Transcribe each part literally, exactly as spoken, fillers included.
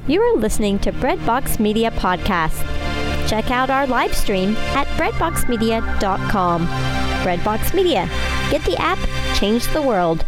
You are listening to Breadbox Media Podcast. Check out our live stream at breadbox media dot com. Breadbox Media. Get the app, change the world.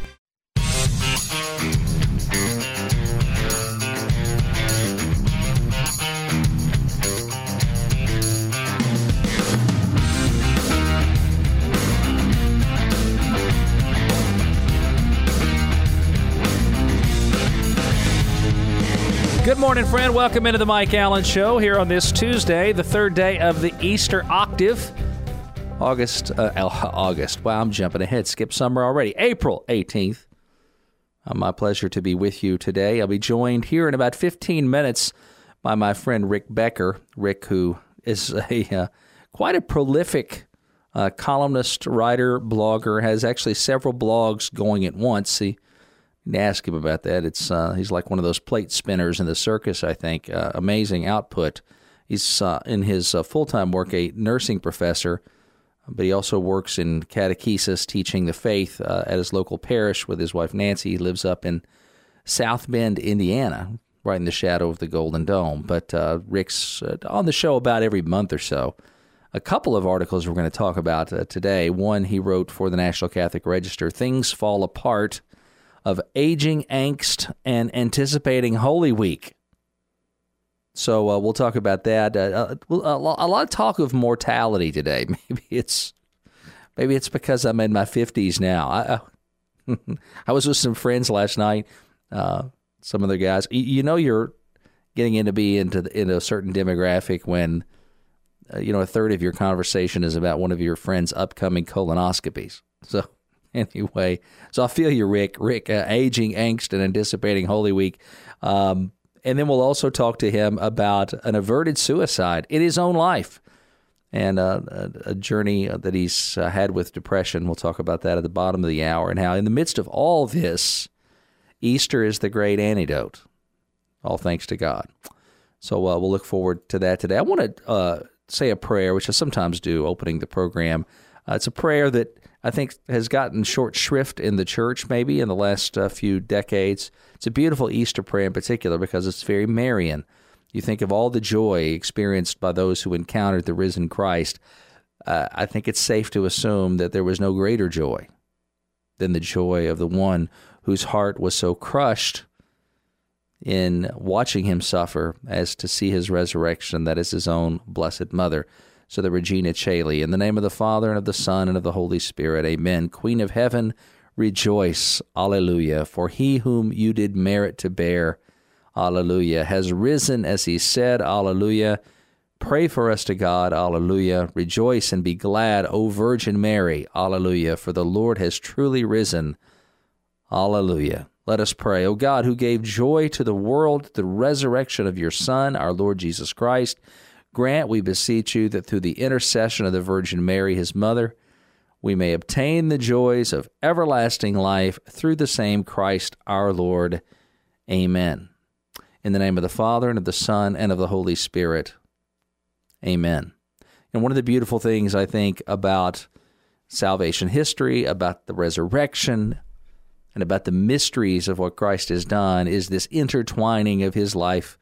Good morning, friend. Welcome into the Mike Allen Show here on this Tuesday, the third day of the Easter octave. August, uh, August. Wow, I'm jumping ahead. Skip summer already. April eighteenth. Uh, my pleasure to be with you today. I'll be joined here in about fifteen minutes by my friend Rick Becker. Rick, who is a uh, quite a prolific uh, columnist, writer, blogger, has actually several blogs going at once. He You can ask him about that. It's uh, he's like one of those plate spinners in the circus, I think. Uh, amazing output. He's uh, in his uh, full-time work a nursing professor, but he also works in catechesis, teaching the faith uh, at his local parish with his wife Nancy. He lives up in South Bend, Indiana, right in the shadow of the Golden Dome. But uh, Rick's uh, on the show about every month or so. A couple of articles we're going to talk about uh, today. One he wrote for the National Catholic Register, Things Fall Apart, of aging angst and anticipating Holy Week. So uh, we'll talk about that. Uh, a, a lot of talk of mortality today. Maybe it's maybe it's because I'm in my fifties now. I, I, I was with some friends last night. Uh, some of the guys. You, you know, you're getting into be into the, into a certain demographic when uh, you know a third of your conversation is about one of your friends' upcoming colonoscopies. So. Anyway, so I feel you, Rick. Rick, uh, aging angst and anticipating Holy Week. Um, and then we'll also talk to him about an averted suicide in his own life and uh, a, a journey that he's uh, had with depression. We'll talk about that at the bottom of the hour and how in the midst of all this, Easter is the great antidote. All thanks to God. So uh, we'll look forward to that today. I want to uh, say a prayer, which I sometimes do opening the program. Uh, it's a prayer that I think has gotten short shrift in the church maybe in the last uh, few decades. It's a beautiful Easter prayer in particular because it's very Marian. You think of all the joy experienced by those who encountered the risen Christ. Uh, I think it's safe to assume that there was no greater joy than the joy of the one whose heart was so crushed in watching him suffer as to see his resurrection, that is his own blessed mother. So the Regina Caeli, in the name of the Father, and of the Son, and of the Holy Spirit, amen. Queen of heaven, rejoice, alleluia, for he whom you did merit to bear, alleluia, has risen as he said, alleluia. Pray for us to God, alleluia. Rejoice and be glad, O Virgin Mary, alleluia, for the Lord has truly risen, alleluia. Let us pray. O God, who gave joy to the world, the resurrection of your Son, our Lord Jesus Christ, grant, we beseech you, that through the intercession of the Virgin Mary, his mother, we may obtain the joys of everlasting life through the same Christ our Lord. Amen. In the name of the Father, and of the Son, and of the Holy Spirit. Amen. And one of the beautiful things, I think, about salvation history, about the resurrection, and about the mysteries of what Christ has done is this intertwining of his life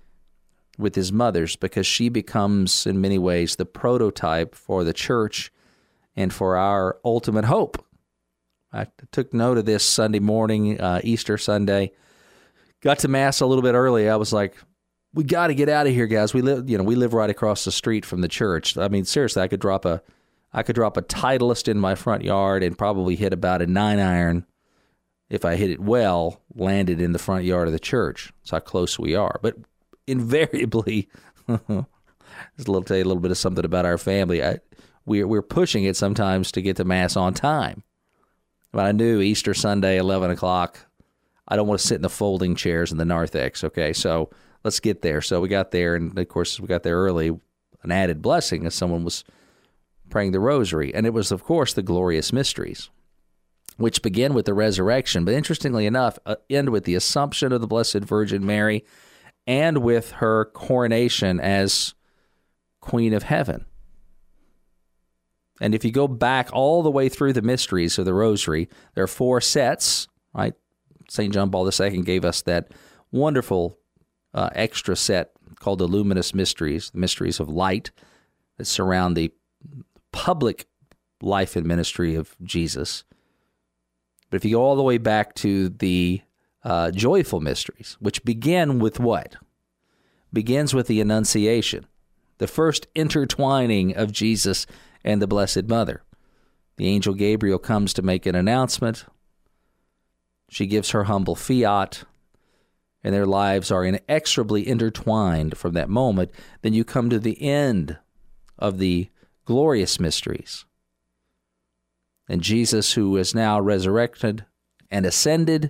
with his mother's, because she becomes, in many ways, the prototype for the church and for our ultimate hope. I took note of this Sunday morning, uh, Easter Sunday. Got to Mass a little bit early. I was like, we got to get out of here, guys. We live, you know, we live right across the street from the church. I mean, seriously, I could drop a, I could drop a Titleist in my front yard and probably hit about a nine iron. If I hit it well, landed in the front yard of the church. That's how close we are. But invariably, just a little tell you a little bit of something about our family. I, we're we're pushing it sometimes to get to Mass on time. But I knew Easter Sunday, eleven o'clock. I don't want to sit in the folding chairs in the narthex. Okay, so let's get there. So we got there, and of course we got there early. An added blessing as someone was praying the Rosary, and it was, of course, the glorious mysteries, which begin with the resurrection, but interestingly enough, uh, end with the Assumption of the Blessed Virgin Mary, and with her coronation as Queen of Heaven. And if you go back all the way through the mysteries of the Rosary, there are four sets, right? Saint John Paul the Second gave us that wonderful uh, extra set called the Luminous Mysteries, the mysteries of light that surround the public life and ministry of Jesus. But if you go all the way back to the uh, joyful mysteries, which begin with what? Begins with the Annunciation, the first intertwining of Jesus and the Blessed Mother. The angel Gabriel comes to make an announcement. She gives her humble fiat, and their lives are inexorably intertwined from that moment. Then you come to the end of the glorious mysteries. And Jesus, who is now resurrected and ascended,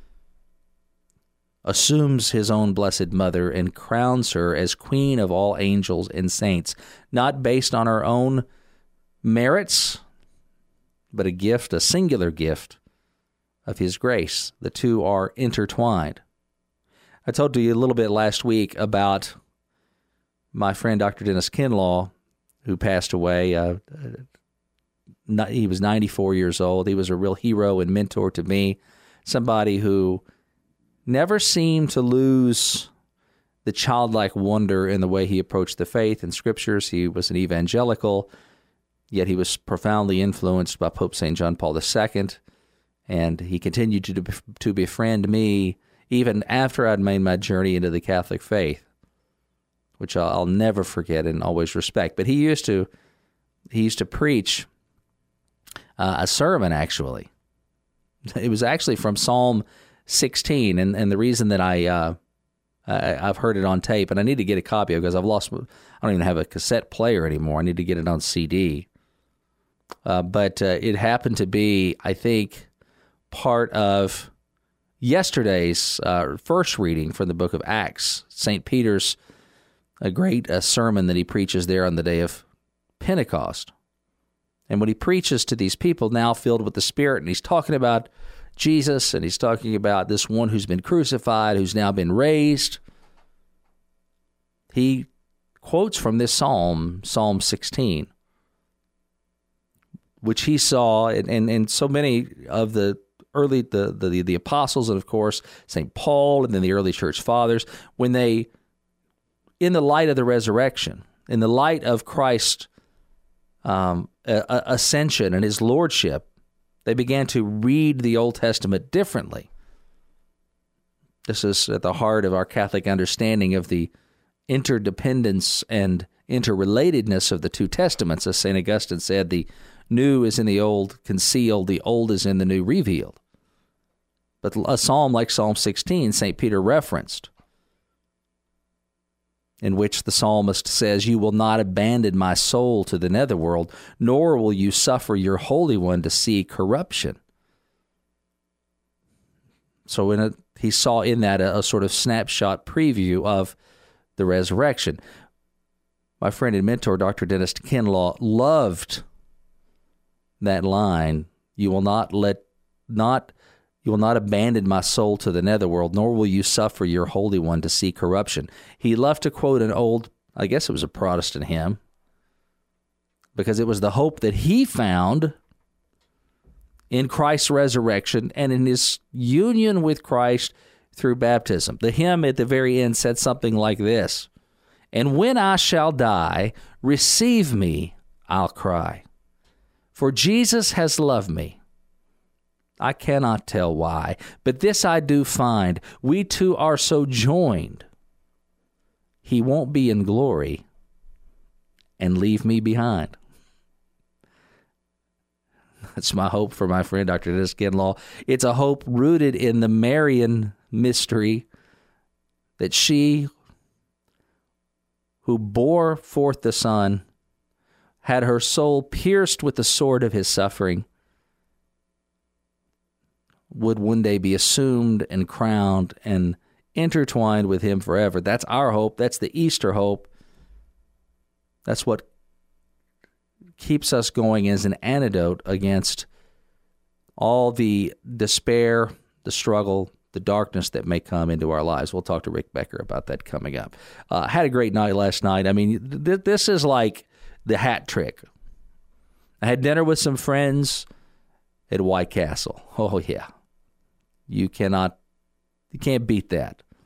assumes his own Blessed Mother and crowns her as Queen of all angels and saints, not based on her own merits, but a gift, a singular gift of his grace. The two are intertwined. I told you a little bit last week about my friend Doctor Dennis Kinlaw, who passed away. Uh, he was ninety-four years old. He was a real hero and mentor to me, somebody who never seemed to lose the childlike wonder in the way he approached the faith and scriptures. He was an evangelical, yet he was profoundly influenced by Pope Saint John Paul the Second, and he continued to, to befriend me even after I'd made my journey into the Catholic faith, which I'll, I'll never forget and always respect. But he used to he used to preach uh, a sermon, actually. It was actually from Psalm sixteen, and, and the reason that I, uh, I, I've heard it on tape, and I need to get a copy of it because I've lost, I don't even have a cassette player anymore. I need to get it on C D. Uh, but uh, it happened to be, I think, part of yesterday's uh, first reading from the book of Acts, Saint Peter's a great uh, sermon that he preaches there on the day of Pentecost. And when he preaches to these people now filled with the Spirit, and he's talking about Jesus, and he's talking about this one who's been crucified, who's now been raised, he quotes from this psalm, Psalm sixteen, which he saw, and, and, and so many of the early, the, the, the apostles, and of course, Saint Paul, and then the early church fathers, when they, in the light of the resurrection, in the light of Christ's um, ascension and his lordship, they began to read the Old Testament differently. This is at the heart of our Catholic understanding of the interdependence and interrelatedness of the two Testaments. As Saint Augustine said, the new is in the old concealed, the old is in the new revealed. But a psalm like Psalm sixteen, Saint Peter referenced, in which the psalmist says, "You will not abandon my soul to the netherworld, nor will you suffer your Holy One to see corruption." So in a, he saw in that a, a sort of snapshot preview of the resurrection. My friend and mentor, Doctor Dennis Kinlaw, loved that line, "You will not let not You will not abandon my soul to the netherworld, nor will you suffer your Holy One to see corruption." He loved to quote an old, I guess it was a Protestant hymn, because it was the hope that he found in Christ's resurrection and in his union with Christ through baptism. The hymn at the very end said something like this: "And when I shall die, receive me, I'll cry, for Jesus has loved me. I cannot tell why, but this I do find, we two are so joined, he won't be in glory and leave me behind." That's my hope for my friend, Doctor Dennis Kinlaw. It's a hope rooted in the Marian mystery that she who bore forth the Son had her soul pierced with the sword of his suffering, would one day be assumed and crowned and intertwined with him forever. That's our hope. That's the Easter hope. That's what keeps us going as an antidote against all the despair, the struggle, the darkness that may come into our lives. We'll talk to Rick Becker about that coming up. I uh, had a great night last night. I mean, th- this is like the hat trick. I had dinner with some friends at White Castle. Oh, yeah. You cannot, you can't beat that.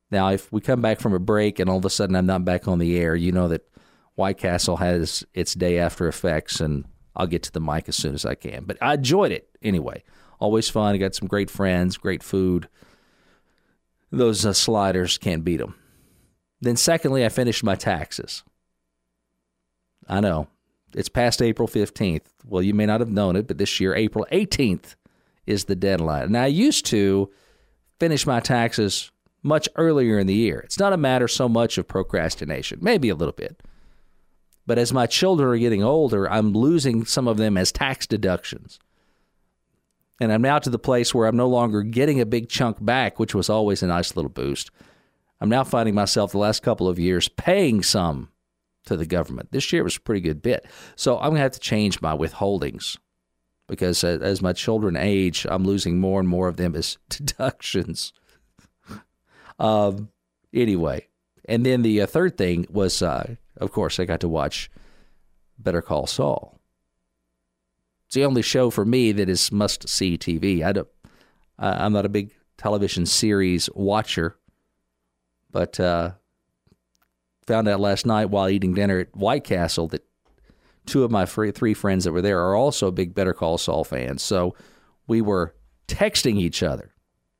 Now, if we come back from a break and all of a sudden I'm not back on the air, you know that White Castle has its day after effects, and I'll get to the mic as soon as I can. But I enjoyed it anyway. Always fun. I got some great friends, great food. Those uh, sliders, can't beat them. Then secondly, I finished my taxes. I know. It's past April fifteenth. Well, you may not have known it, but this year, April eighteenth is the deadline. Now, I used to finish my taxes much earlier in the year. It's not a matter so much of procrastination, maybe a little bit. But as my children are getting older, I'm losing some of them as tax deductions. And I'm now to the place where I'm no longer getting a big chunk back, which was always a nice little boost. I'm now finding myself the last couple of years paying some to the government. This year was a pretty good bit. So I'm going to have to change my withholdings because as my children age, I'm losing more and more of them as deductions. um, anyway, and then the uh, third thing was, uh, of course, I got to watch Better Call Saul. It's the only show for me that is must-see T V. I don't, uh, I'm not a big television series watcher, but uh, found out last night while eating dinner at White Castle that two of my free, three friends that were there are also big Better Call Saul fans. So we were texting each other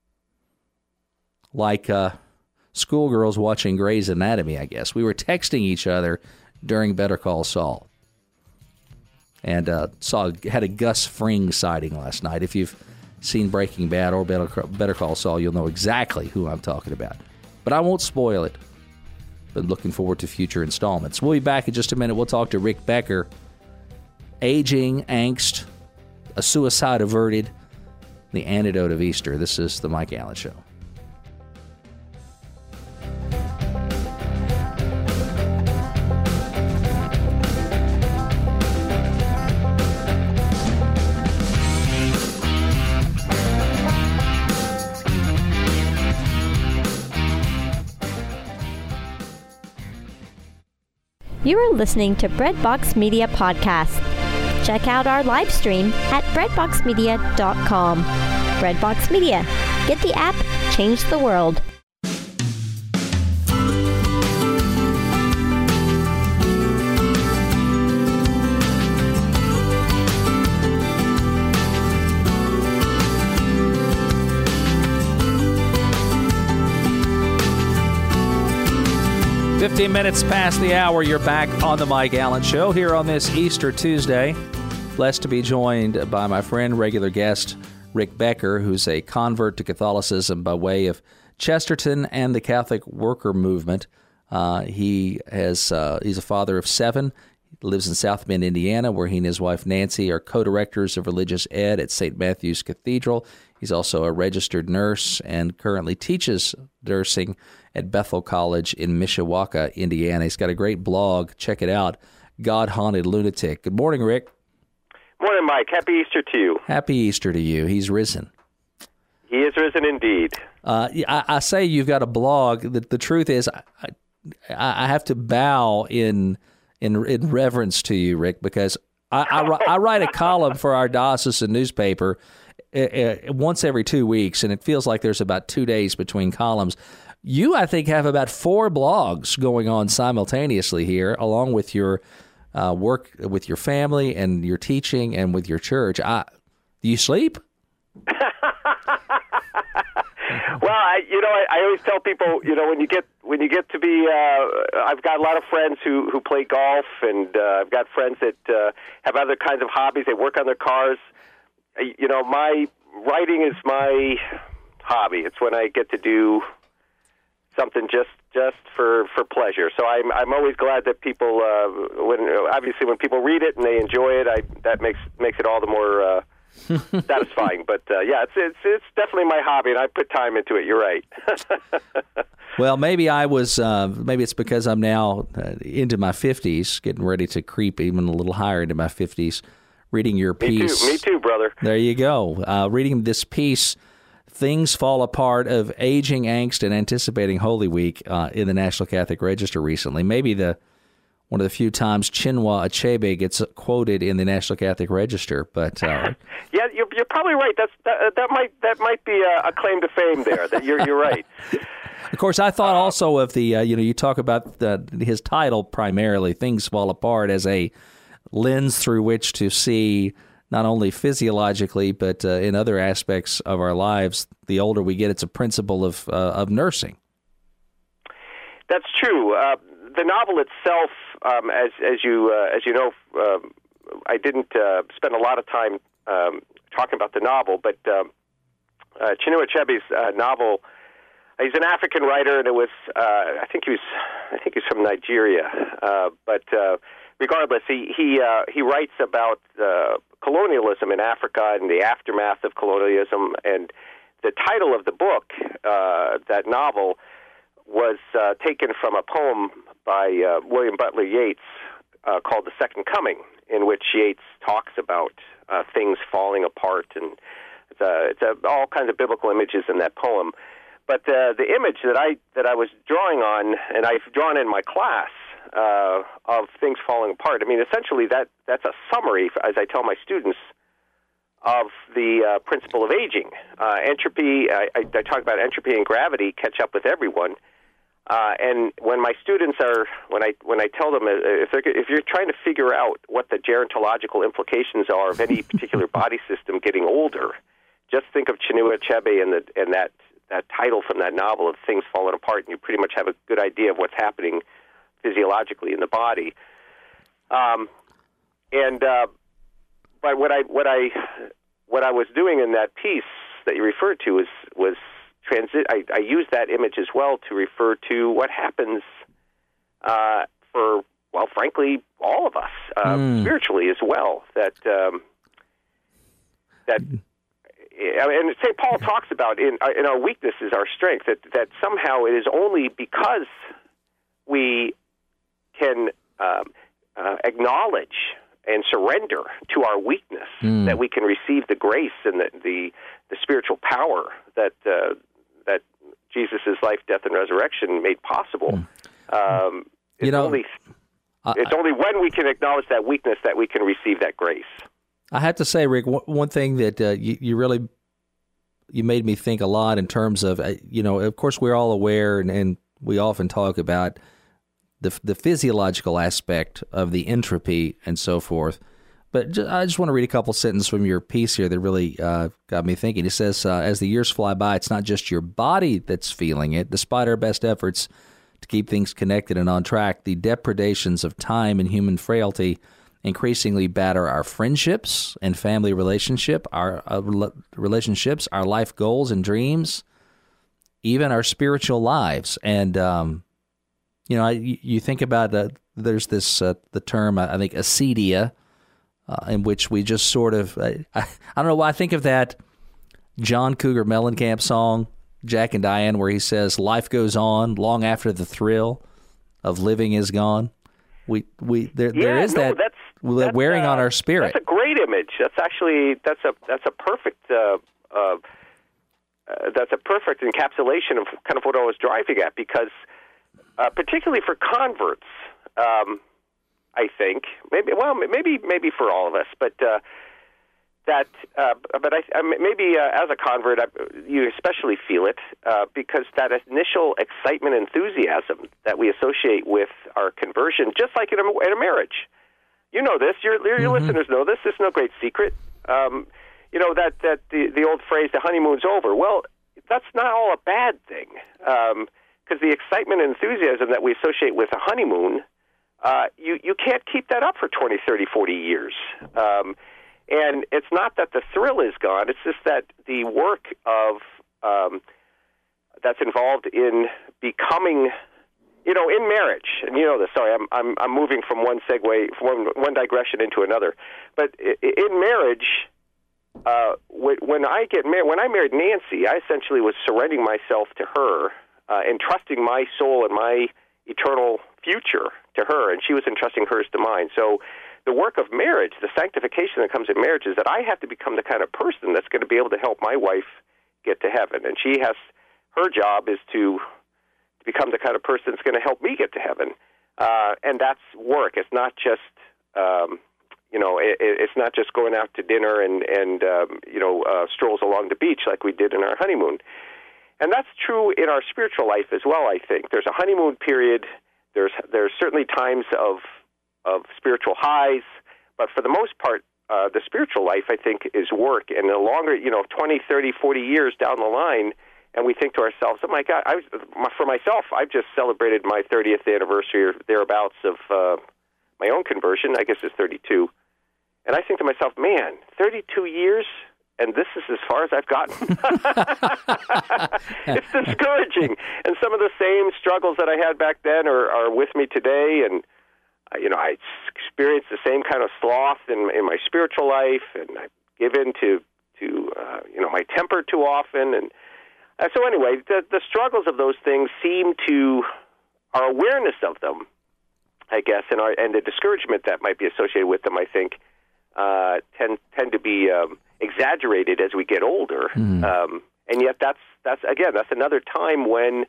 like uh, schoolgirls watching Grey's Anatomy, I guess. We were texting each other during Better Call Saul. And uh, saw had a Gus Fring sighting last night. If you've seen Breaking Bad or Better, Better Call Saul, you'll know exactly who I'm talking about. But I won't spoil it. But looking forward to future installments. We'll be back in just a minute. We'll talk to Rick Becker. Aging, angst, a suicide averted, the antidote of Easter. This is the Mike Allen Show. You are listening to Breadbox Media Podcast. Check out our live stream at breadbox media dot com. Breadbox Media. Get the app, change the world. fifteen minutes past the hour, you're back on the Mike Allen Show here on this Easter Tuesday. Blessed to be joined by my friend, regular guest, Rick Becker, who's a convert to Catholicism by way of Chesterton and the Catholic Worker Movement. Uh, he has uh, he's a father of seven. He lives in South Bend, Indiana, where he and his wife Nancy are co-directors of religious ed at Saint Matthew's Cathedral. He's also a registered nurse and currently teaches nursing at Bethel College in Mishawaka, Indiana. He's got a great blog. Check it out, God Haunted Lunatic. Good morning, Rick. Morning, Mike. Happy Easter to you. Happy Easter to you. He's risen. He is risen indeed. Uh, I, I say you've got a blog. The, the truth is, I, I, I have to bow in, in in reverence to you, Rick, because I, I, I write a column for our diocesan newspaper uh, uh, once every two weeks, and it feels like there's about two days between columns. You, I think, have about four blogs going on simultaneously here, along with your uh, work with your family and your teaching and with your church. I, do you sleep? Well, I, you know, I, I always tell people, you know, when you get when you get to be, uh, I've got a lot of friends who, who play golf, and uh, I've got friends that uh, have other kinds of hobbies. They work on their cars. You know, my writing is my hobby. It's when I get to do something just just for, for pleasure. So I'm I'm always glad that people uh, when obviously when people read it and they enjoy it, I that makes makes it all the more uh, satisfying. But uh, yeah, it's it's it's definitely my hobby, and I put time into it. You're right. Well, maybe I was. Uh, maybe it's because I'm now uh, into my fifties, getting ready to creep even a little higher into my fifties. Reading your piece. Me too, me too, brother. There you go. Uh, reading this piece. Things Fall Apart of Aging, Angst, and Anticipating Holy Week uh, in the National Catholic Register recently. Maybe the one of the few times Chinua Achebe gets quoted in the National Catholic Register. But uh, yeah, you're, you're probably right. That's that, that might that might be a, a claim to fame there. That you're you're right. Of course, I thought also of the, uh, you know, you talk about the, his title primarily, Things Fall Apart, as a lens through which to see not only physiologically, but uh, in other aspects of our lives. The older we get, it's a principle of uh, of nursing. That's true. Uh, the novel itself, um, as as you uh, as you know, uh, I didn't uh, spend a lot of time um, talking about the novel, but uh, uh, Chinua Achebe's uh, novel. He's an African writer, and it was uh, I think he was I think he's from Nigeria, uh, but uh, regardless, he he uh, he writes about uh, colonialism in Africa and the aftermath of colonialism. And the title of the book, uh, that novel, was uh, taken from a poem by uh, William Butler Yeats uh, called "The Second Coming," in which Yeats talks about uh, things falling apart, and it's, a, it's a, all kinds of biblical images in that poem. But uh, the image that I that I was drawing on, and I've drawn in my class, uh, of things falling apart. I mean, essentially, that that's a summary, as I tell my students, of the uh, principle of aging. Uh, entropy. I, I, I talk about entropy and gravity catch up with everyone. Uh, and when my students are, when I when I tell them, if they're, if you're trying to figure out what the gerontological implications are of any particular body system getting older, just think of Chinua Achebe and the and that. that title from that novel of Things Falling Apart, and you pretty much have a good idea of what's happening physiologically in the body. Um, and uh, but what I what I what I was doing in that piece that you referred to was was transit. I, I used that image as well to refer to what happens uh, for well, frankly, all of us uh, mm. spiritually as well. That um, that. And Saint Paul talks about in, in our weakness is our strength, that, that somehow it is only because we can um, uh, acknowledge and surrender to our weakness mm. that we can receive the grace and the, the, the spiritual power that uh, that Jesus' life, death, and resurrection made possible. Mm. Um, it's you know, only, uh, it's only when we can acknowledge that weakness that we can receive that grace. I have to say, Rick, one thing that uh, you, you really you made me think a lot in terms of, uh, you know, of course, we're all aware and, and we often talk about the the physiological aspect of the entropy and so forth. But just, I just want to read a couple sentences from your piece here that really uh, got me thinking. It says, uh, as the years fly by, it's not just your body that's feeling it. Despite our best efforts to keep things connected and on track, the depredations of time and human frailty increasingly batter our friendships and family relationship, our uh, relationships, our life goals and dreams, even our spiritual lives. And um, you know, I, you think about uh, there's this uh, the term I think acedia, uh, in which we just sort of I, I, I don't know why I think of that John Cougar Mellencamp song, Jack and Diane, where he says, "Life goes on long after the thrill of living is gone." We we there yeah, there is no, that. That's, that's, wearing uh, on our spirit. That's a great image. That's actually that's a that's a perfect uh, uh, uh, that's a perfect encapsulation of kind of what I was driving at. Because uh, particularly for converts, um, I think maybe well maybe maybe for all of us, but uh, that uh, but I, I maybe uh, as a convert I, you especially feel it uh, because that initial excitement, enthusiasm that we associate with our conversion, just like in a, in a marriage. You know this. Your, your mm-hmm. listeners know this. This is no great secret. Um, you know that that the, the old phrase, "the honeymoon's over." Well, that's not all a bad thing, because um, the excitement and enthusiasm that we associate with a honeymoon, uh, you you can't keep that up for twenty, thirty, forty years. Um, and it's not that the thrill is gone. It's just that the work of um, that's involved in becoming. You know, in marriage, and you know this. Sorry, I'm I'm I'm moving from one segue, from one, one digression into another. But in marriage, uh, when I get married, when I married Nancy, I essentially was surrendering myself to her, uh, entrusting my soul and my eternal future to her, and she was entrusting hers to mine. So, the work of marriage, the sanctification that comes in marriage, is that I have to become the kind of person that's going to be able to help my wife get to heaven, and she has her job is to. become the kind of person that's going to help me get to heaven. Uh, and that's work. It's not just, um, you know, it, it's not just going out to dinner and, and um, you know, uh, strolls along the beach like we did in our honeymoon. and that's true in our spiritual life as well, I think. There's a honeymoon period. There's there's certainly times of of spiritual highs, but for the most part, uh, the spiritual life, I think, is work. And the longer, you know, twenty, thirty, forty years down the line, and we think to ourselves, oh, my God, I was, for myself, I've just celebrated my thirtieth anniversary or thereabouts of uh, my own conversion. I guess it's thirty-two. And I think to myself, man, thirty-two years, and this is as far as I've gotten. It's discouraging. And some of the same struggles that I had back then are, are with me today. And, uh, you know, I experienced the same kind of sloth in, in my spiritual life, and I give in to, to uh, you know, my temper too often. And uh, so anyway, the, the struggles of those things seem to, our awareness of them, I guess, and, our, and the discouragement that might be associated with them, I think, uh, tend tend to be um, exaggerated as we get older. Mm. Um, and yet that's, that's again, that's another time when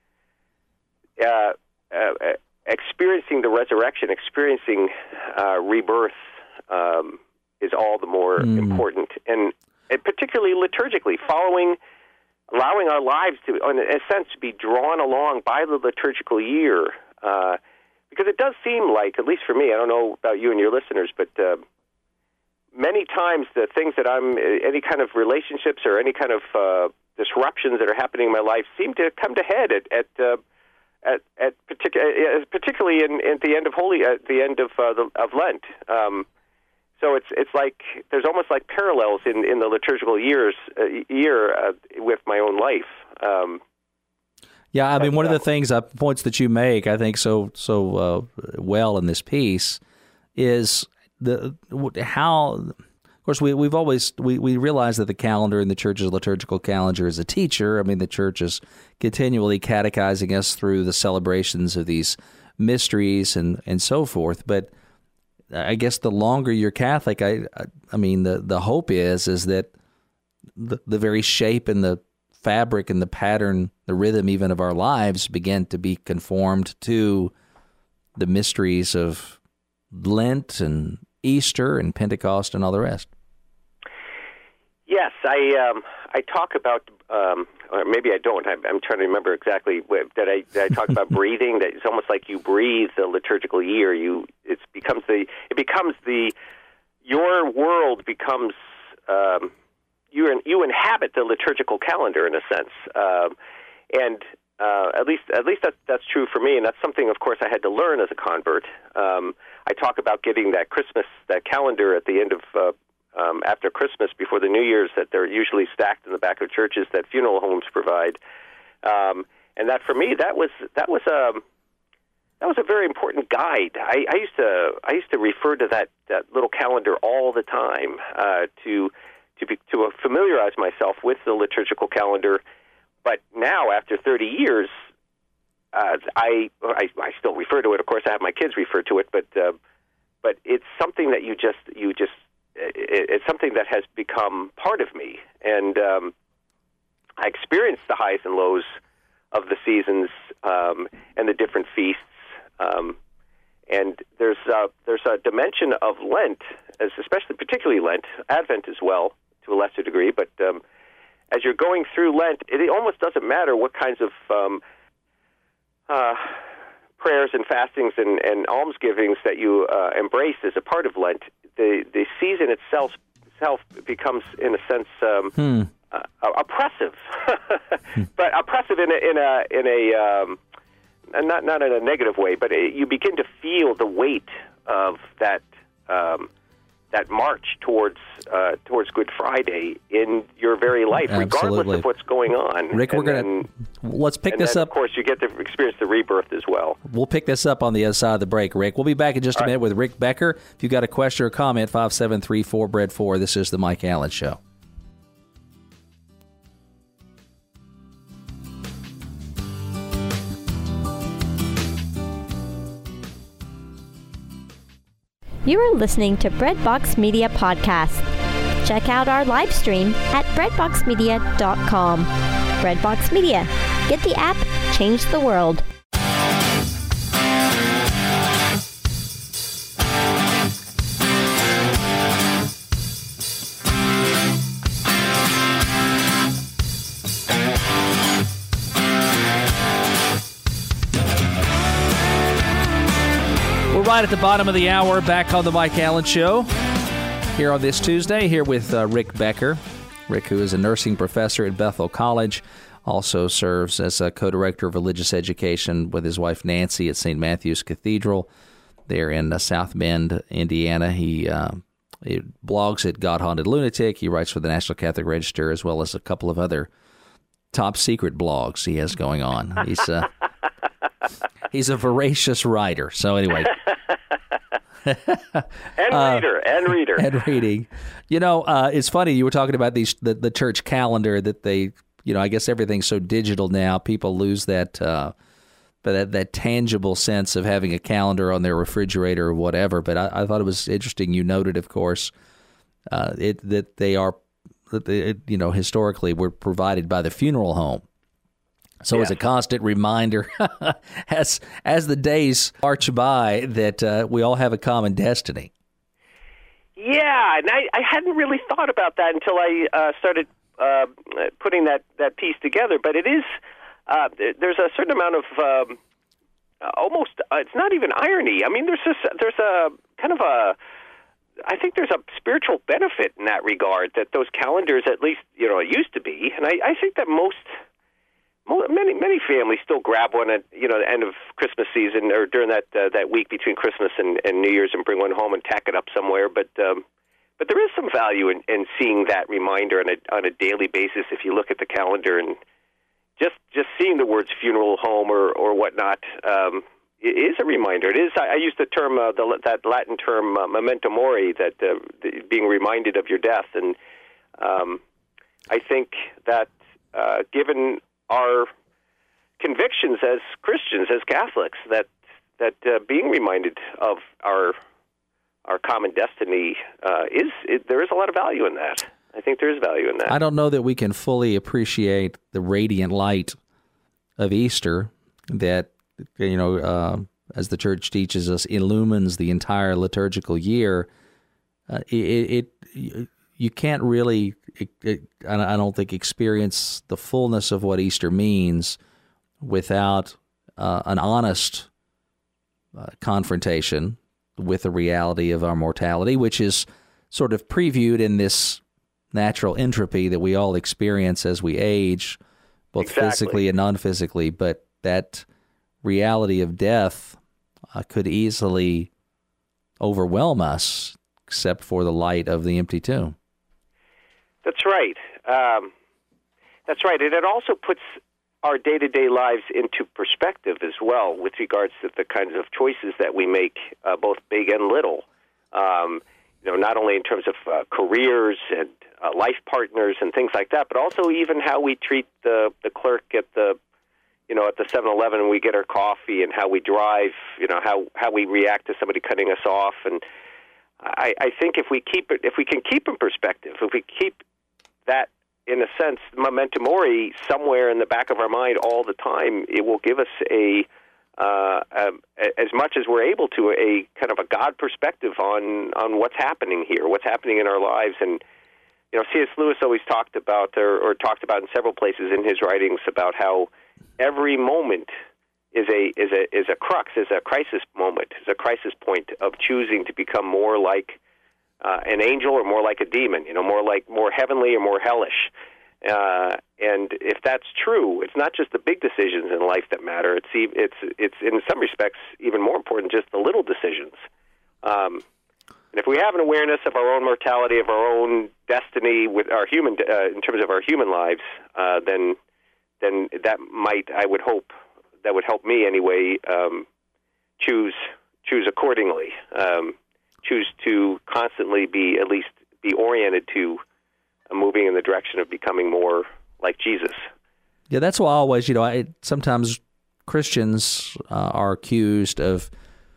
uh, uh, experiencing the resurrection, experiencing uh, rebirth um, is all the more mm. important. And, and particularly liturgically, following, allowing our lives to, in a sense, to be drawn along by the liturgical year. Uh, because it does seem like, at least for me, I don't know about you and your listeners, but uh, many times the things that I'm, any kind of relationships or any kind of uh, disruptions that are happening in my life seem to come to head at at uh, at, at particu- particularly in, at the end of Holy, at the end of uh, the, of Lent. Um, so it's it's like there's almost like parallels in, in the liturgical years uh, year uh, with my own life. Um, yeah, I mean, one of the things, uh, points that you make, I think so so uh, well in this piece is the how. Of course, we we've always we, we realize that the calendar in the church's liturgical calendar is a teacher. I mean, the church is continually catechizing us through the celebrations of these mysteries and, and so forth. But I guess the longer you're Catholic, I I mean, the, the hope is is that the the very shape and the fabric and the pattern, the rhythm even of our lives begin to be conformed to the mysteries of Lent and Easter and Pentecost and all the rest. Yes, I um, I talk about, um, or maybe I don't. I'm, I'm trying to remember exactly what, that I that I talk about breathing. That it's almost like you breathe the liturgical year. You it becomes the it becomes the your world becomes um, you you inhabit the liturgical calendar in a sense, um, and uh, at least at least that that's true for me, and that's something, of course, I had to learn as a convert. Um, I talk about getting that Christmas that calendar at the end of. Uh, Um, after Christmas, before the New Year's, that they're usually stacked in the back of churches that funeral homes provide, um, and that for me, that was that was a that was a very important guide. I, I used to I used to refer to that, that little calendar all the time uh, to to be, to familiarize myself with the liturgical calendar. But now, after thirty years, uh, I, I I still refer to it. Of course, I have my kids refer to it, but uh, but it's something that you just you just it's something that has become part of me, and um, I experience the highs and lows of the seasons um, and the different feasts. Um, and there's uh, there's a dimension of Lent, as especially particularly Lent, Advent as well to a lesser degree. But um, as you're going through Lent, it almost doesn't matter what kinds of um, uh, prayers and fastings and, and almsgivings that you uh, embrace as a part of Lent. The the season itself itself becomes, in a sense, um, hmm. uh, oppressive, but oppressive in a in a in a um, not not in a negative way. But it, you begin to feel the weight of that um, that march towards uh, towards Good Friday in your very life, Absolutely. regardless of what's going on. Rick, and we're gonna then, let's pick and this then, up. Of course, you get to experience the rebirth as well. We'll pick this up on the other side of the break, Rick. We'll be back in just a All minute right. with Rick Becker. If you've got a question or comment, five seven three four, B R E A D four. This is the Mike Allen Show. You are listening to Breadbox Media Podcast. Check out our live stream at breadbox media dot com. Breadbox Media. Get the app, change the world. We're right at the bottom of the hour, back on the Mike Allen Show here on this Tuesday, here with uh, Rick Becker. Rick, who is a nursing professor at Bethel College, also serves as a co-director of religious education with his wife Nancy at Saint Matthew's Cathedral there in uh, South Bend, Indiana. He, uh, he blogs at God Haunted Lunatic. He writes for the National Catholic Register, as well as a couple of other top secret blogs he has going on. He's uh, he's a voracious writer. So anyway. and reader, uh, and reader. And reading. You know, uh, it's funny, you were talking about these the, the church calendar that they, you know, I guess everything's so digital now, people lose that, uh, but that, that tangible sense of having a calendar on their refrigerator or whatever. But I, I thought it was interesting, you noted, of course, uh, it that they are, that they, it, you know, historically were provided by the funeral home. So yeah. It's a constant reminder as as the days march by that uh, we all have a common destiny. Yeah, and I, I hadn't really thought about that until I uh, started uh, putting that, that piece together. But it is, uh, there's a certain amount of um, almost, uh, it's not even irony. I mean, there's this, there's a kind of a, I think there's a spiritual benefit in that regard, that those calendars, at least, you know, it used to be. And I, I think that most, many many families still grab one at, you know, the end of Christmas season or during that uh, that week between Christmas and, and New Year's and bring one home and tack it up somewhere. But um, but there is some value in, in seeing that reminder on a on a daily basis. If you look at the calendar and just just seeing the words funeral home or or whatnot, um, it is a reminder. It is. I, I use the term uh, the, that Latin term uh, memento mori, that uh, the, being reminded of your death, and um, I think that uh, given our convictions as Christians, as Catholics, that that uh, being reminded of our our common destiny uh, is it, there is a lot of value in that. I think there is value in that. I don't know that we can fully appreciate the radiant light of Easter that, you know, uh, as the Church teaches us, illumines the entire liturgical year. Uh, it, it you can't really, it, it, I don't think, experience the fullness of what Easter means without uh, an honest uh, confrontation with the reality of our mortality, which is sort of previewed in this natural entropy that we all experience as we age, both exactly. physically and non-physically. But that reality of death uh, could easily overwhelm us, except for the light of the empty tomb. That's right. Um, that's right. And it also puts our day-to-day lives into perspective as well with regards to the kinds of choices that we make, uh, both big and little. Um, you know, not only in terms of uh, careers and uh, life partners and things like that, but also even how we treat the, the clerk at the, you know, at the seven eleven when we get our coffee, and how we drive, you know, how, how we react to somebody cutting us off. And I, I think if we keep it, if we can keep in perspective, if we keep that, in a sense, memento mori somewhere in the back of our mind all the time, it will give us a, uh, um, as much as we're able to, a kind of a God perspective on, on what's happening here, what's happening in our lives. And, you know, C S Lewis always talked about, or, or talked about in several places in his writings, about how every moment is a is a is a crux, is a crisis moment, is a crisis point of choosing to become more like uh, an angel or more like a demon, you know, more like more heavenly or more hellish. Uh, and if that's true, it's not just the big decisions in life that matter. It's it's it's in some respects even more important, just the little decisions. Um, and if we have an awareness of our own mortality, of our own destiny with our human, uh, in terms of our human lives, uh, then then that might, I would hope, that would help me anyway, um, choose choose accordingly. Um, choose to constantly be, at least be oriented to uh, moving in the direction of becoming more like Jesus. Yeah, that's why I always, you know, I, sometimes Christians uh, are accused of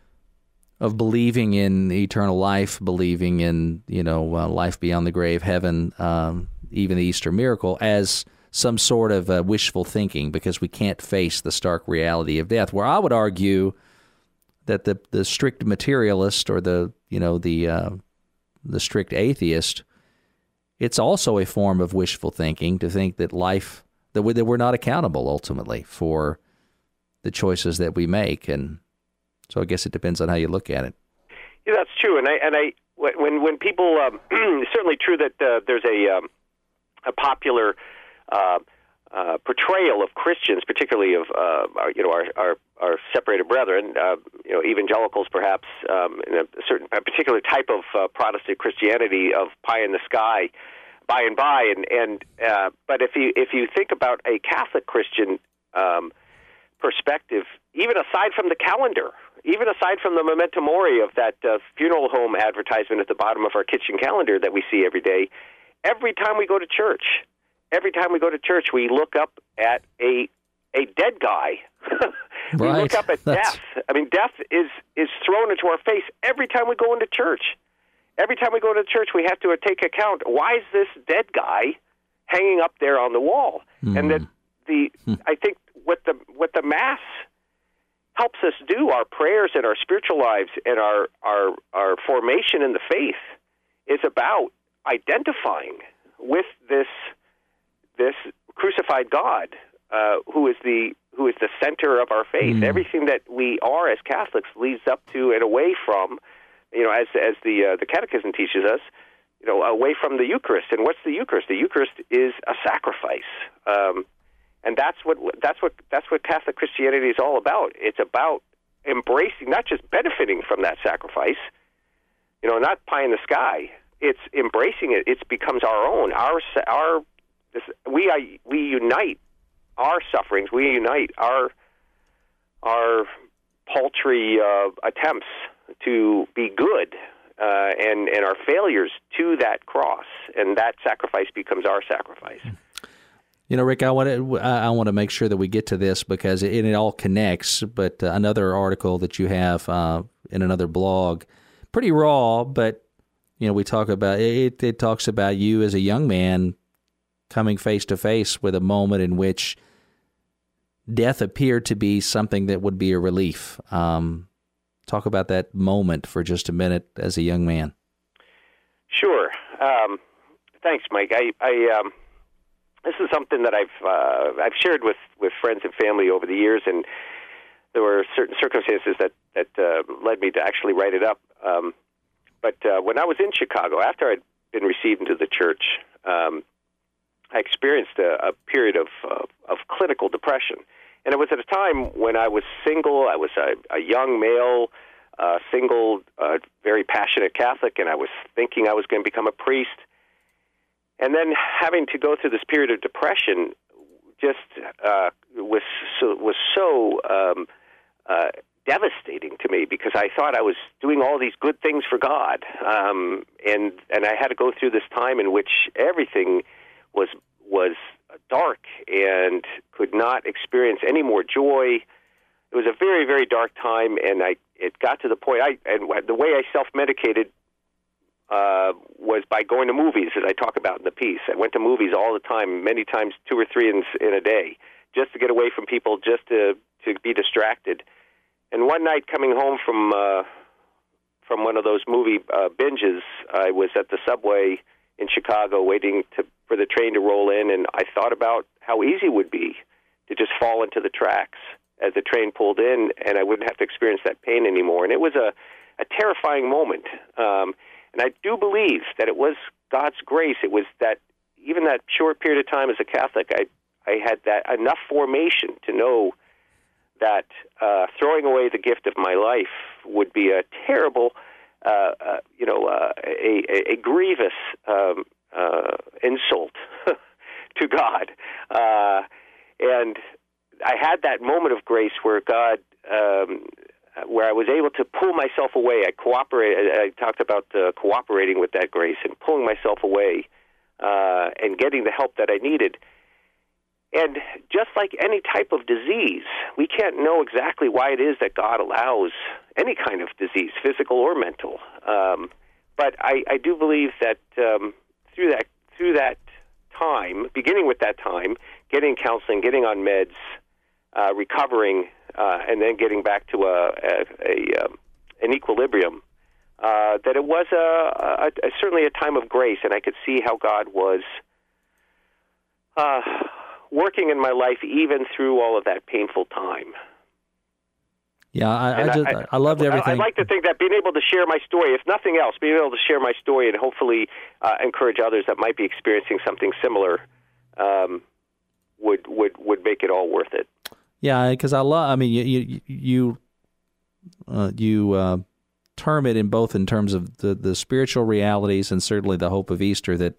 of believing in eternal life, believing in, you know, uh, life beyond the grave, heaven, um, even the Easter miracle, as some sort of uh, wishful thinking, because we can't face the stark reality of death. Where I would argue that the the strict materialist, or the you know the uh, the strict atheist, it's also a form of wishful thinking to think that life, that, we, that we're not accountable ultimately for the choices that we make. And So I guess it depends on how you look at it. Yeah, that's true. And I and I when when people um, it's certainly true that uh, there's a um, a popular uh, uh, portrayal of Christians, particularly of uh, our, you know our, our our separated brethren, uh, you know evangelicals, perhaps um, in a certain a particular type of uh, Protestant Christianity of pie in the sky, by and by, and and uh, but if you if you think about a Catholic Christian um, perspective, even aside from the calendar, even aside from the memento mori of that uh, funeral home advertisement at the bottom of our kitchen calendar that we see every day, every time we go to church, every time we go to church, we look up at a a dead guy. we right. look up at That's... death. I mean, death is is thrown into our face every time we go into church. Every time we go to church, we have to take account, why is this dead guy hanging up there on the wall? Mm. And that the mm. I think what the what the Mass helps us do, our prayers and our spiritual lives and our, our, our formation in the faith, is about identifying with this this crucified God, uh, who is the who is the center of our faith. Mm. Everything that we are as Catholics leads up to and away from, you know, as as the uh, the Catechism teaches us, you know, away from the Eucharist. And what's the Eucharist? The Eucharist is a sacrifice, um, and that's what that's what that's what Catholic Christianity is all about. It's about embracing, not just benefiting from that sacrifice, you know, not pie in the sky. It's embracing it. It becomes our own. Our our this, we we unite our sufferings. We unite our our paltry uh, attempts to be good uh, and and our failures to that cross, and that sacrifice becomes our sacrifice. You know, Rick, I want to I want to make sure that we get to this because it, it all connects. But uh, another article that you have uh, in another blog, pretty raw, but you know, we talk about it. It talks about you as a young man coming face to face with a moment in which death appeared to be something that would be a relief. Um, talk about that moment for just a minute as a young man. Sure. Um, thanks, Mike. I, I um, this is something that I've uh, I've shared with, with friends and family over the years, and there were certain circumstances that that uh, led me to actually write it up. Um, but uh, when I was in Chicago, after I'd been received into the church, um, I experienced a, a period of uh, of clinical depression. And it was at a time when I was single. I was a, a young male, uh, single, uh, very passionate Catholic, and I was thinking I was going to become a priest. And then having to go through this period of depression just uh, was so, was so um, uh, devastating to me, because I thought I was doing all these good things for God, um, and and I had to go through this time in which everything was was dark and could not experience any more joy. It was a very, very dark time, and I it got to the point, I and the way I self-medicated uh, was by going to movies, as I talk about in the piece. I went to movies all the time, many times two or three in, in a day, just to get away from people, just to, to be distracted. And one night coming home from uh, from one of those movie uh, binges, I was at the subway in Chicago waiting to for the train to roll in, and I thought about how easy it would be to just fall into the tracks as the train pulled in, and I wouldn't have to experience that pain anymore. And it was a, a terrifying moment. Um, and I do believe that it was God's grace. It was that even that short period of time as a Catholic, I, I had that enough formation to know that uh, throwing away the gift of my life would be a terrible, uh, uh, you know, uh, a, a, a grievous um, uh, insult to God. Uh, and I had that moment of grace where God, um, where I was able to pull myself away. I cooperated. I talked about uh, cooperating with that grace and pulling myself away uh, and getting the help that I needed. And just like any type of disease, we can't know exactly why it is that God allows any kind of disease, physical or mental. Um, but I, I do believe that um, through that through that time, beginning with that time, getting counseling, getting on meds, uh, recovering, uh, and then getting back to a, a, a um, an equilibrium, uh, that it was a, a, a certainly a time of grace, and I could see how God was Uh, working in my life even through all of that painful time. Yeah, I, I just I, I loved everything. I'd like to think that being able to share my story, if nothing else, being able to share my story and hopefully uh, encourage others that might be experiencing something similar, um, would would would make it all worth it. Yeah, because I love. I mean, you you you, uh, you uh, term it in both in terms of the, the spiritual realities and certainly the hope of Easter that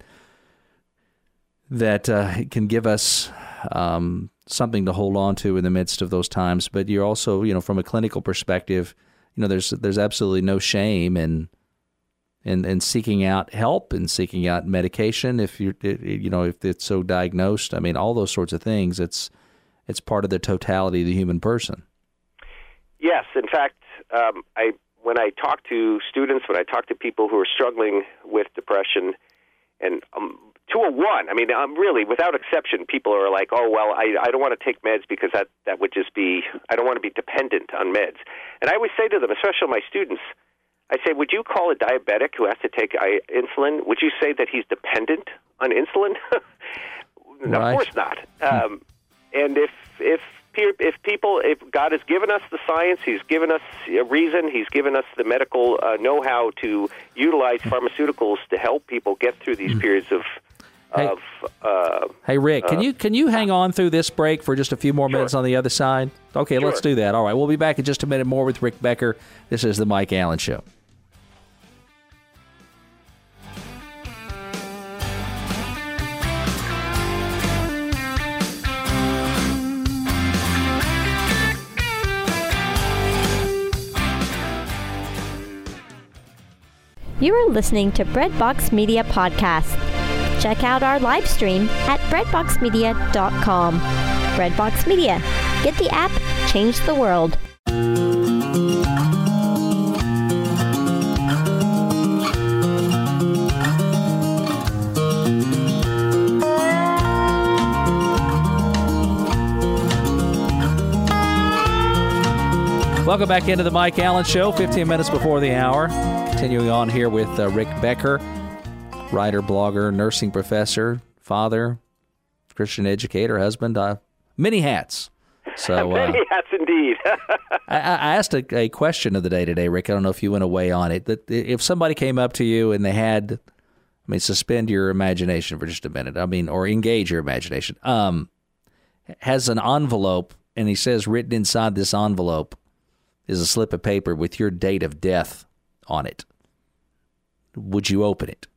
that uh, can give us um, something to hold on to in the midst of those times. But you're also, you know, from a clinical perspective, you know, there's there's absolutely no shame in in, in seeking out help and seeking out medication if you you know if it's so diagnosed. I mean, all those sorts of things. It's it's part of the totality of the human person. Yes, in fact, um, I when I talk to students, when I talk to people who are struggling with depression, and um, to a one, I mean, um, really, without exception, people are like, oh, well, I, I don't want to take meds because that, that would just be, I don't want to be dependent on meds. And I always say to them, especially my students, I say, would you call a diabetic who has to take I, insulin, would you say that he's dependent on insulin? No, right. Of course not. Um, and if if if people, if God has given us the science, He's given us a reason, He's given us the medical uh, know-how to utilize pharmaceuticals to help people get through these periods of Hey, of, uh, hey Rick, can uh, you can you hang on through this break for just a few more sure. minutes on the other side? Okay, sure. Let's do that. All right, we'll be back in just a minute more with Rick Becker. This is the Mike Allen Show. You are listening to Breadbox Media Podcast. Check out our live stream at breadbox media dot com. Breadbox Media. Get the app, change the world. Welcome back into the Mike Allen Show, fifteen minutes before the hour. Continuing on here with uh, Rick Becker, writer, blogger, nursing professor, father, Christian educator, husband, uh, many hats. So uh, many hats indeed. I, I asked a, a question of the day today, Rick. I don't know if you went away on it. That if somebody came up to you and they had, I mean, suspend your imagination for just a minute. I mean, or engage your imagination. Um, has an envelope, and he says written inside this envelope is a slip of paper with your date of death on it. Would you open it?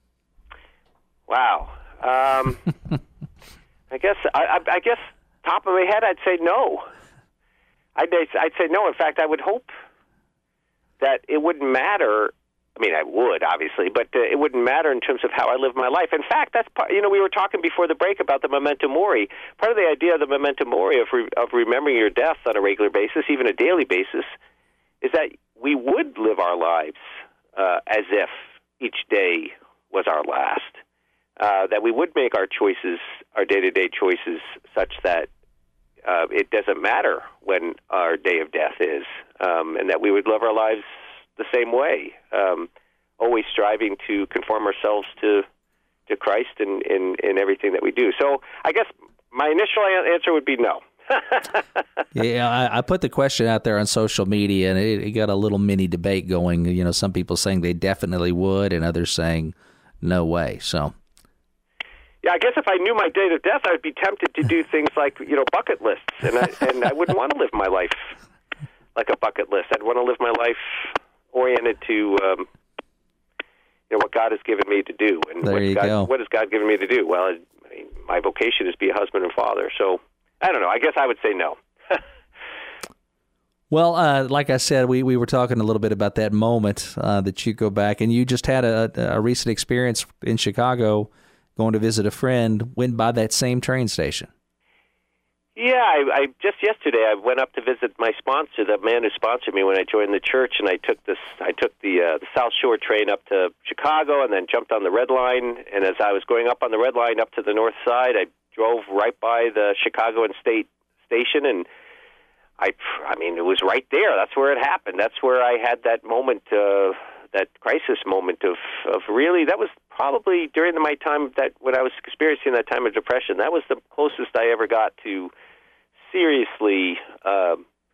Wow. Um, I guess I, I guess top of my head, I'd say no. I'd I'd say no. In fact, I would hope that it wouldn't matter. I mean, I would obviously, but uh, it wouldn't matter in terms of how I live my life. In fact, that's part, you know we were talking before the break about the memento mori. Part of the idea of the memento mori of re, of remembering your death on a regular basis, even a daily basis, is that we would live our lives uh, as if each day was our last. Uh, that we would make our choices, our day-to-day choices, such that uh, it doesn't matter when our day of death is, um, and that we would live our lives the same way, um, always striving to conform ourselves to to Christ in, in, in everything that we do. So I guess my initial answer would be no. Yeah, I, I put the question out there on social media, and it, it got a little mini debate going. You know, some people saying they definitely would, and others saying no way. So, yeah, I guess if I knew my date of death, I'd be tempted to do things like you know bucket lists, and I, and I wouldn't want to live my life like a bucket list. I'd want to live my life oriented to um, you know what God has given me to do, and there what you God, go. What has God given me to do? Well, I mean, my vocation is to be a husband and father, so. I don't know. I guess I would say no. Well, uh, like I said, we, we were talking a little bit about that moment uh, that you go back, and you just had a, a recent experience in Chicago going to visit a friend, went by that same train station. Yeah, I, I just yesterday I went up to visit my sponsor, the man who sponsored me when I joined the church, and I took this. I took the, uh, the South Shore train up to Chicago, and then jumped on the Red Line. And as I was going up on the Red Line up to the north side, I drove right by the Chicago and State Station, and I, I mean, it was right there. That's where it happened. That's where I had that moment, uh, that crisis moment of, of really. That was probably during my time that when I was experiencing that time of depression. That was the closest I ever got to seriously uh,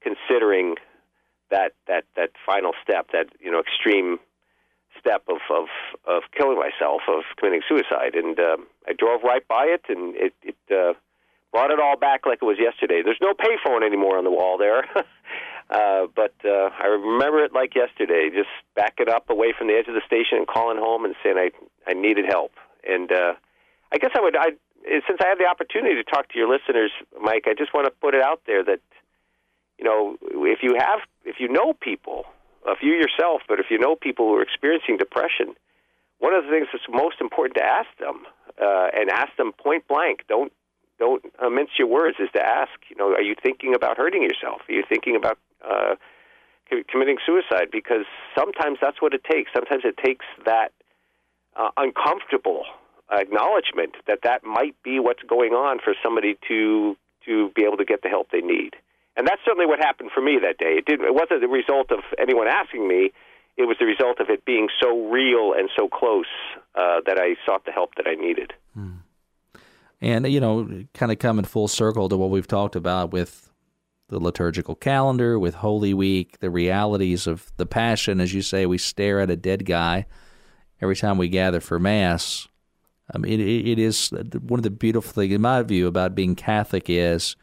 considering that that that final step, that you know extreme step of of, of killing myself, of committing suicide, and um, I drove right by it, and it, it uh, brought it all back like it was yesterday. There's no payphone anymore on the wall there, uh, but uh, I remember it like yesterday. Just backing up away from the edge of the station and calling home and saying I I needed help. And uh, I guess I would I since I have the opportunity to talk to your listeners, Mike, I just want to put it out there that you know if you have if you know people. If you yourself, but if you know people who are experiencing depression, one of the things that's most important to ask them, uh, and ask them point blank, don't don't uh, mince your words, is to ask, you know, are you thinking about hurting yourself? Are you thinking about uh, co- committing suicide? Because sometimes that's what it takes. Sometimes it takes that uh, uncomfortable acknowledgement that that might be what's going on for somebody to to be able to get the help they need. And that's certainly what happened for me that day. It didn't. It wasn't the result of anyone asking me. It was the result of it being so real and so close uh, that I sought the help that I needed. Hmm. And, you know, kind of coming full circle to what we've talked about with the liturgical calendar, with Holy Week, the realities of the Passion. As you say, we stare at a dead guy every time we gather for Mass. I mean, it, it is one of the beautiful things, in my view, about being Catholic is...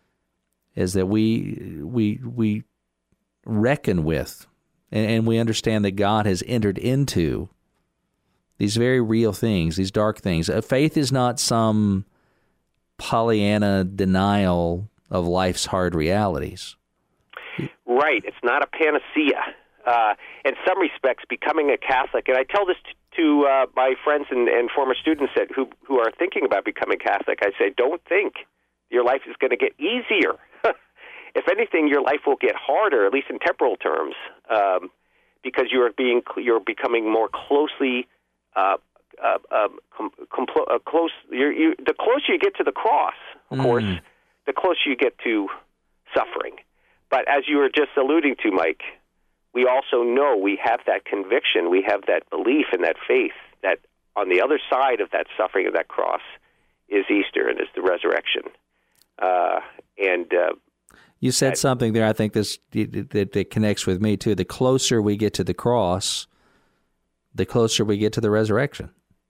is that we we we reckon with, and, and we understand that God has entered into these very real things, these dark things. Uh, faith is not some Pollyanna denial of life's hard realities. Right. It's not a panacea. Uh, in some respects, becoming a Catholic, and I tell this to, to uh, my friends and, and former students that who who are thinking about becoming Catholic, I say, don't think your life is going to get easier. If anything, your life will get harder, at least in temporal terms, um, because you're being you're becoming more closely uh, uh, uh, com, compl- uh, close. You're, you, the closer you get to the cross, of mm. course, the closer you get to suffering. But as you were just alluding to, Mike, we also know we have that conviction, we have that belief and that faith that on the other side of that suffering of that cross is Easter and is the resurrection. Uh, and uh, you said that, something there, I think this that, that connects with me too. The closer we get to the cross, the closer we get to the resurrection.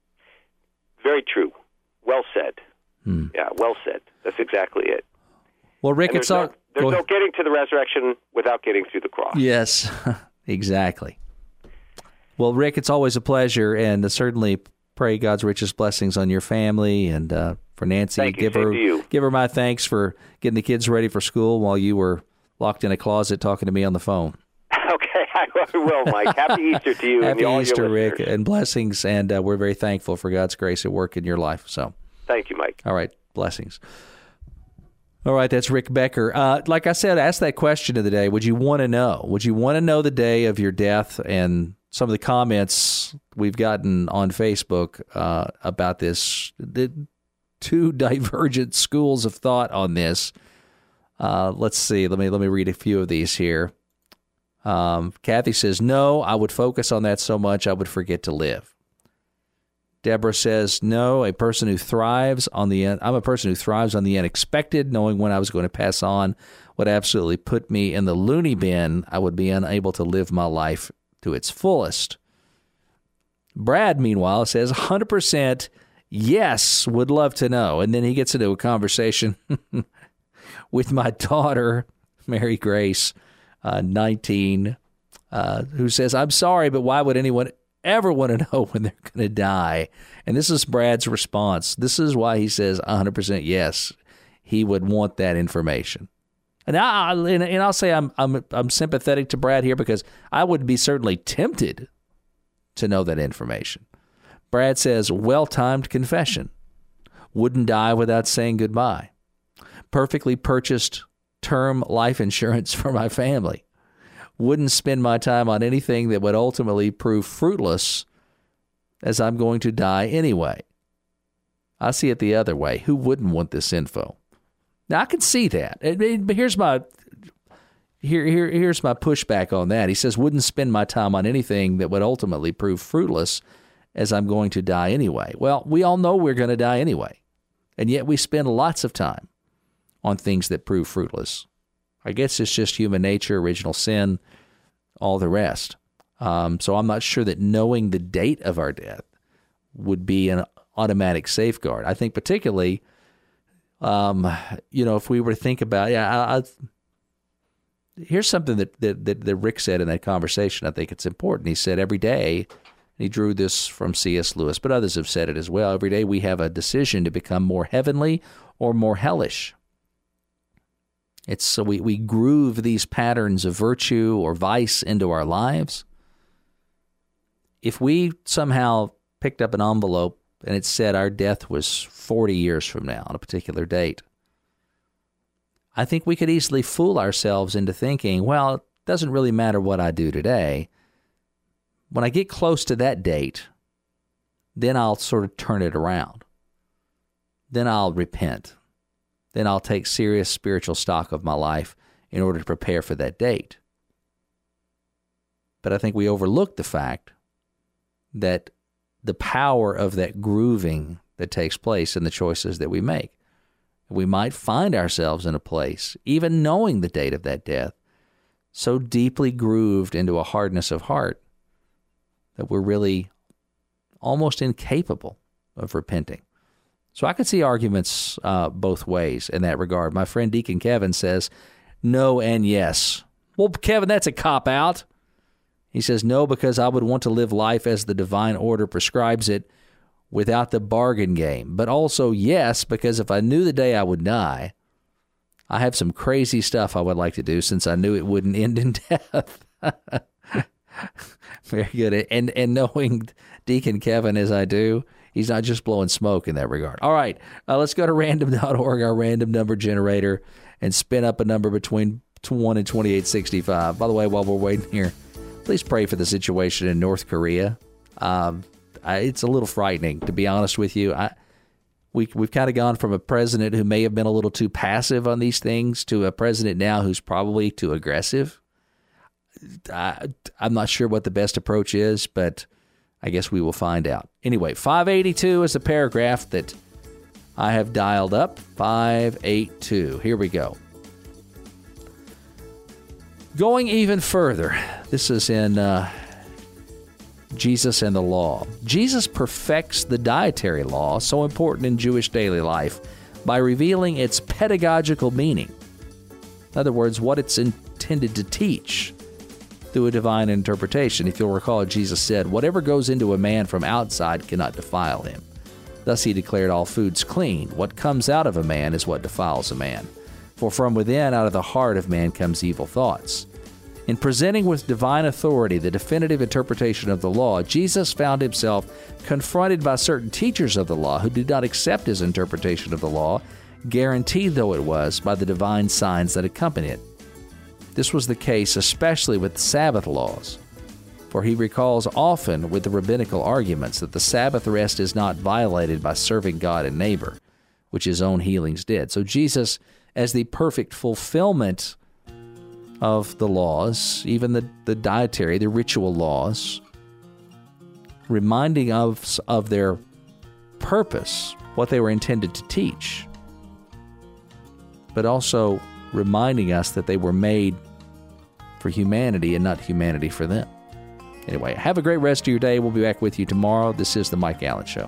Very true. Well said. Hmm. Yeah, well said. That's exactly it. Well, Rick, and it's there's all... No, there's no getting to the resurrection without getting through the cross. Yes, exactly. Well, Rick, it's always a pleasure, and certainly pray God's richest blessings on your family, and uh, for Nancy, Thank you. give Same her to you. give her my thanks for getting the kids ready for school while you were locked in a closet talking to me on the phone. Okay, I will, Mike. Happy Easter to you. Happy and all Easter, your Rick, listeners. and blessings, and uh, we're very thankful for God's grace at work in your life. So, thank you, Mike. All right, blessings. All right, that's Rick Becker. Uh, like I said, ask that question of the day. Would you want to know? Would you want to know the day of your death? And some of the comments we've gotten on Facebook uh, about this, the two divergent schools of thought on this. Uh, let's see. Let me let me read a few of these here. Um, Kathy says, no, I would focus on that so much I would forget to live. Deborah says, no, a person who thrives on the, I'm a person who thrives on the unexpected. Knowing when I was going to pass on would absolutely put me in the loony bin. I would be unable to live my life to its fullest. Brad, meanwhile, says one hundred percent yes, would love to know. And then he gets into a conversation with my daughter, Mary Grace, uh, nineteen, uh, who says, I'm sorry, but why would anyone ever want to know when they're going to die? And this is Brad's response. This is why he says one hundred percent yes, he would want that information. And, I, and, and I'll say I'm, I'm I'm sympathetic to Brad here because I would be certainly tempted to know that information. Brad says, well-timed confession. Wouldn't die without saying goodbye. Perfectly purchased term life insurance for my family. Wouldn't spend my time on anything that would ultimately prove fruitless, as I'm going to die anyway. I see it the other way. Who wouldn't want this info? Now, I can see that. But here's my here, here, here's my pushback on that. He says, wouldn't spend my time on anything that would ultimately prove fruitless, as I'm going to die anyway. Well, we all know we're going to die anyway, and yet we spend lots of time on things that prove fruitless. I guess it's just human nature, original sin, all the rest. Um, so I'm not sure that knowing the date of our death would be an automatic safeguard. I think particularly, um, you know, if we were to think about, yeah, I, I, here's something that, that, that, that Rick said in that conversation. I think it's important. He said every day, and he drew this from C S Lewis, but others have said it as well, every day we have a decision to become more heavenly or more hellish. It's so we, we groove these patterns of virtue or vice into our lives. If we somehow picked up an envelope and it said our death was forty years from now on a particular date, I think we could easily fool ourselves into thinking, well, it doesn't really matter what I do today. When I get close to that date, then I'll sort of turn it around. Then I'll repent. Then I'll take serious spiritual stock of my life in order to prepare for that date. But I think we overlook the fact that the power of that grooving that takes place in the choices that we make. We might find ourselves in a place, even knowing the date of that death, so deeply grooved into a hardness of heart that we're really almost incapable of repenting. So I could see arguments uh, both ways in that regard. My friend Deacon Kevin says, no and yes. Well, Kevin, that's a cop-out. He says, no, because I would want to live life as the divine order prescribes it without the bargain game. But also yes, because if I knew the day I would die, I have some crazy stuff I would like to do since I knew it wouldn't end in death. Very good. And, and knowing Deacon Kevin as I do, he's not just blowing smoke in that regard. All right, uh, let's go to random dot org, our random number generator, and spin up a number between one and twenty-eight sixty-five. By the way, while we're waiting here, please pray for the situation in North Korea. Um, I, it's a little frightening, to be honest with you. I, we, we've kind of gone from a president who may have been a little too passive on these things to a president now who's probably too aggressive. I, I'm not sure what the best approach is, but I guess we will find out. Anyway, five eighty-two is the paragraph that I have dialed up. five eighty-two. Here we go. Going even further, this is in uh, Jesus and the Law. Jesus perfects the dietary law, so important in Jewish daily life, by revealing its pedagogical meaning. In other words, what it's intended to teach through a divine interpretation. If you'll recall, Jesus said, whatever goes into a man from outside cannot defile him. Thus he declared all foods clean. What comes out of a man is what defiles a man. For from within, out of the heart of man, comes evil thoughts. In presenting with divine authority the definitive interpretation of the law, Jesus found himself confronted by certain teachers of the law who did not accept his interpretation of the law, guaranteed though it was by the divine signs that accompany it. This was the case especially with Sabbath laws, for he recalls often with the rabbinical arguments that the Sabbath rest is not violated by serving God and neighbor, which his own healings did. So Jesus, as the perfect fulfillment of the laws, even the, the dietary, the ritual laws, reminding us of their purpose, what they were intended to teach, but also reminding us that they were made for humanity and not humanity for them. Anyway, have a great rest of your day. We'll be back with you tomorrow. This is The Mike Allen Show.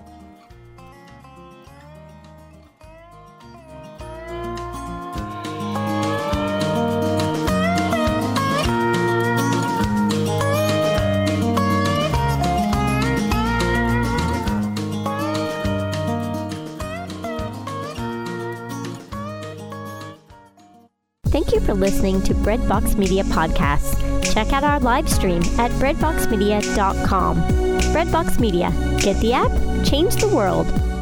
Thank you for listening to Breadbox Media Podcasts. Check out our live stream at breadbox media dot com. Breadbox Media. Get the app, change the world.